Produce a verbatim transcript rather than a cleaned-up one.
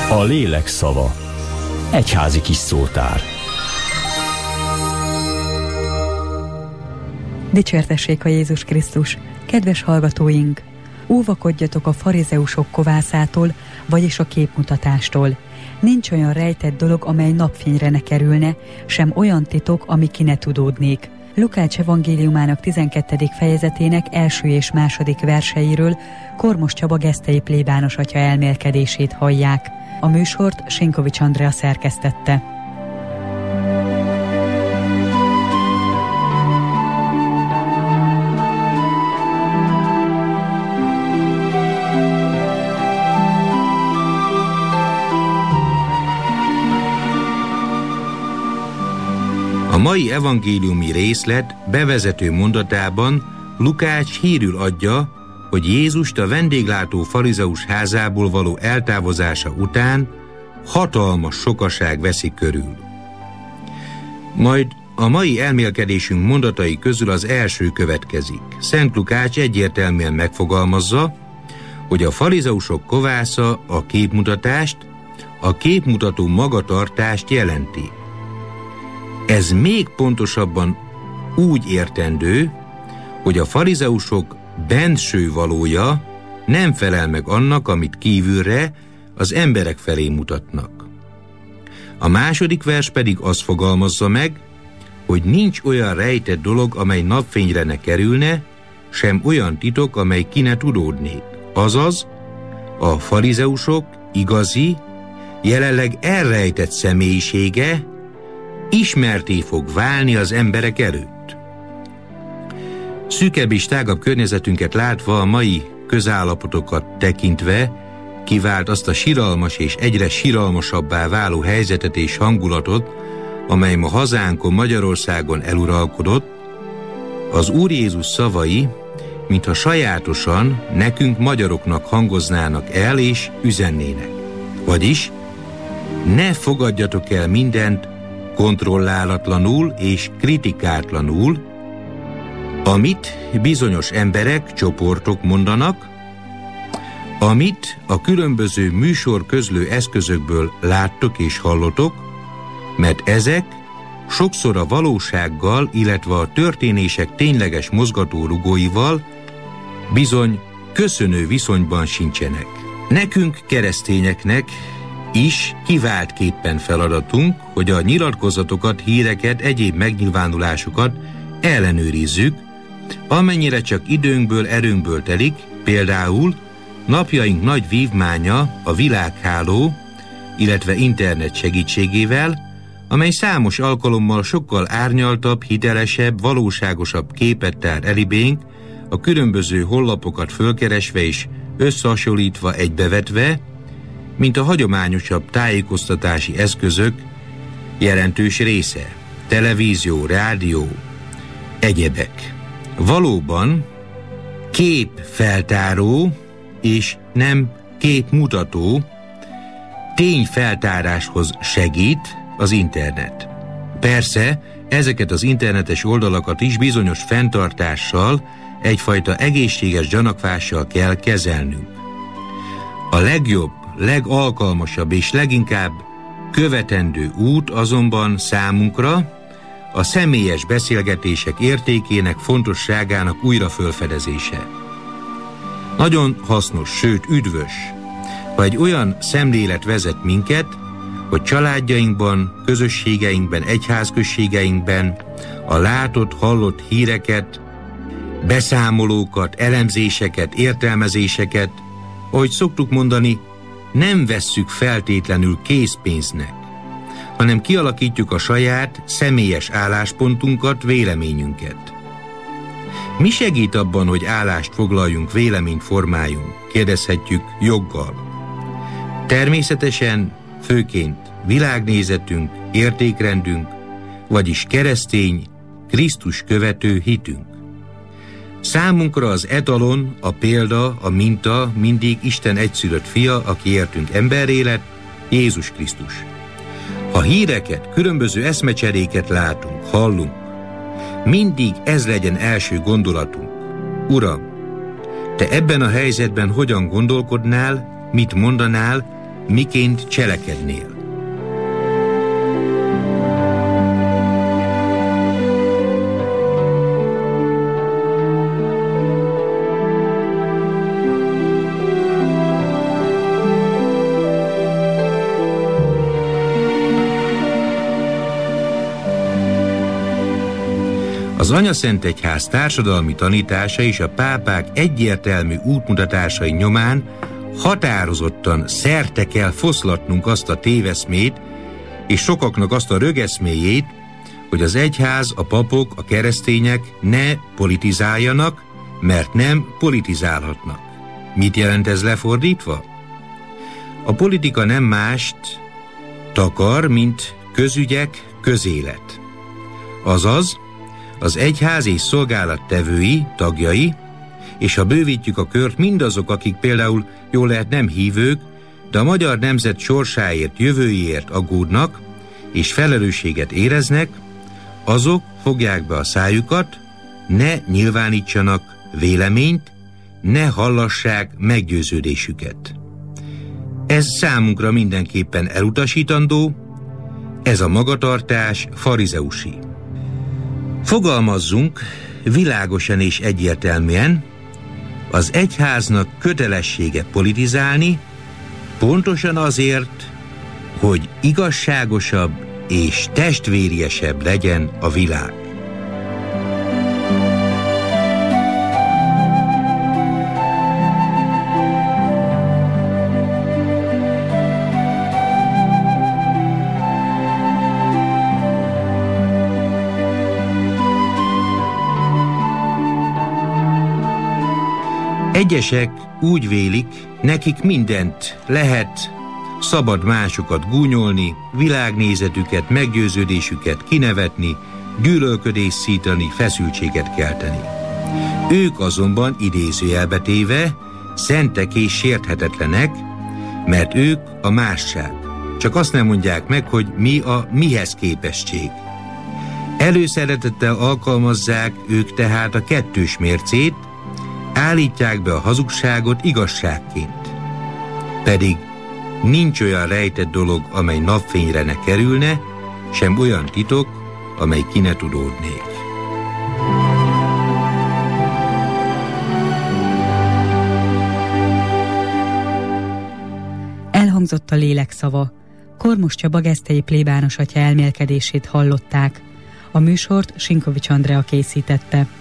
A lélek szava. Egyházi kis szótár. Dicsértessék a Jézus Krisztus! Kedves hallgatóink! Óvakodjatok a farizeusok kovászától, vagyis a képmutatástól. Nincs olyan rejtett dolog, amely napfényre ne kerülne, sem olyan titok, ami ki ne tudódnék. Lukács evangéliumának tizenkettedik fejezetének első és második verseiről Kormos Csaba gesztei plébános atya elmélkedését hallják. A műsort Sinkovics Andrea szerkesztette. A mai evangéliumi részlet bevezető mondatában Lukács hírül adja, hogy Jézust a vendéglátó farizeus házából való eltávozása után hatalmas sokaság veszi körül. Majd a mai elmélkedésünk mondatai közül az első következik. Szent Lukács egyértelműen megfogalmazza, hogy a farizeusok kovásza a képmutatást, a képmutató magatartást jelenti. Ez még pontosabban úgy értendő, hogy a farizeusok benső valója nem felel meg annak, amit kívülre az emberek felé mutatnak. A második vers pedig azt fogalmazza meg, hogy nincs olyan rejtett dolog, amely napfényre ne kerülne, sem olyan titok, amely ki ne tudódnék. Azaz, a farizeusok igazi, jelenleg elrejtett személyisége ismerté fog válni az emberek előtt. Szűkebb és tágabb környezetünket látva, a mai közállapotokat tekintve kivált azt a siralmas és egyre siralmasabbá váló helyzetet és hangulatot, amely ma hazánkon, Magyarországon eluralkodott, az Úr Jézus szavai, mintha sajátosan nekünk magyaroknak hangoznának el és üzennének. Vagyis, ne fogadjatok el mindent kontrollálatlanul és kritikátlanul, amit bizonyos emberek, csoportok mondanak, amit a különböző műsor közlő eszközökből láttok és hallotok, mert ezek sokszor a valósággal, illetve a történések tényleges mozgatórugóival bizony köszönő viszonyban sincsenek. Nekünk, keresztényeknek is kiváltképpen feladatunk, hogy a nyilatkozatokat, híreket, egyéb megnyilvánulásokat ellenőrizzük, amennyire csak időnkből, erőnkből telik, például napjaink nagy vívmánya a világháló, illetve internet segítségével, amely számos alkalommal sokkal árnyaltabb, hitelesebb, valóságosabb képet tár elibénk, a különböző honlapokat fölkeresve és összehasonlítva, egybevetve, mint a hagyományosabb tájékoztatási eszközök jelentős része, televízió, rádió, egyebek. Valóban képfeltáró és nem képmutató tényfeltáráshoz segít az internet. Persze, ezeket az internetes oldalakat is bizonyos fenntartással, egyfajta egészséges gyanakvással kell kezelnünk. A legjobb, legalkalmasabb és leginkább követendő út azonban számunkra a személyes beszélgetések értékének, fontosságának újra fölfedezése. Nagyon hasznos, sőt üdvös, ha egy olyan szemlélet vezet minket, hogy családjainkban, közösségeinkben, egyházközségeinkben a látott, hallott híreket, beszámolókat, elemzéseket, értelmezéseket, ahogy szoktuk mondani, nem vesszük feltétlenül készpénznek, hanem kialakítjuk a saját, személyes álláspontunkat, véleményünket. Mi segít abban, hogy állást foglaljunk, véleményt formáljunk? Kérdezhetjük joggal. Természetesen, főként világnézetünk, értékrendünk, vagyis keresztény, Krisztus követő hitünk. Számunkra az etalon, a példa, a minta mindig Isten egyszülött fia, aki értünk emberré lett, Jézus Krisztus. Ha híreket, különböző eszmecseréket látunk, hallunk, mindig ez legyen első gondolatunk. Uram, te ebben a helyzetben hogyan gondolkodnál, mit mondanál, miként cselekednél. Az Anyaszentegyház társadalmi tanítása és a pápák egyértelmű útmutatásai nyomán határozottan szerte kell foszlatnunk azt a téveszmét, és sokaknak azt a rögeszméjét, hogy az egyház, a papok, a keresztények ne politizáljanak, mert nem politizálhatnak. Mit jelent ez lefordítva? A politika nem mást takar, mint közügyek, közélet. Azaz, az egyház és szolgálattevői, tagjai, és ha bővítjük a kört, mindazok, akik például jól lehet nem hívők, de a magyar nemzet sorsáért, jövőjéért aggódnak, és felelősséget éreznek, azok fogják be a szájukat, ne nyilvánítsanak véleményt, ne hallassák meggyőződésüket. Ez számunkra mindenképpen elutasítandó, ez a magatartás farizeusi. Fogalmazzunk világosan és egyértelműen, az egyháznak kötelessége politizálni, pontosan azért, hogy igazságosabb és testvériesebb legyen a világ. Egyesek úgy vélik, nekik mindent lehet, szabad másokat gúnyolni, világnézetüket, meggyőződésüket kinevetni, gyűlölködést szítani, feszültséget kelteni. Ők azonban idézőjelbe téve szentek és sérthetetlenek, mert ők a másság. Csak azt nem mondják meg, hogy mi a mihez képesség. Előszeretettel alkalmazzák ők tehát a kettős mércét, állítják be a hazugságot igazságként. Pedig nincs olyan rejtett dolog, amely napfényre ne kerülne, sem olyan titok, amely ki ne tudódnék. Elhangzott a lélek szava. Kormos Csaba gesztei plébános atya elmélkedését hallották. A műsort Sinkovics Andrea készítette.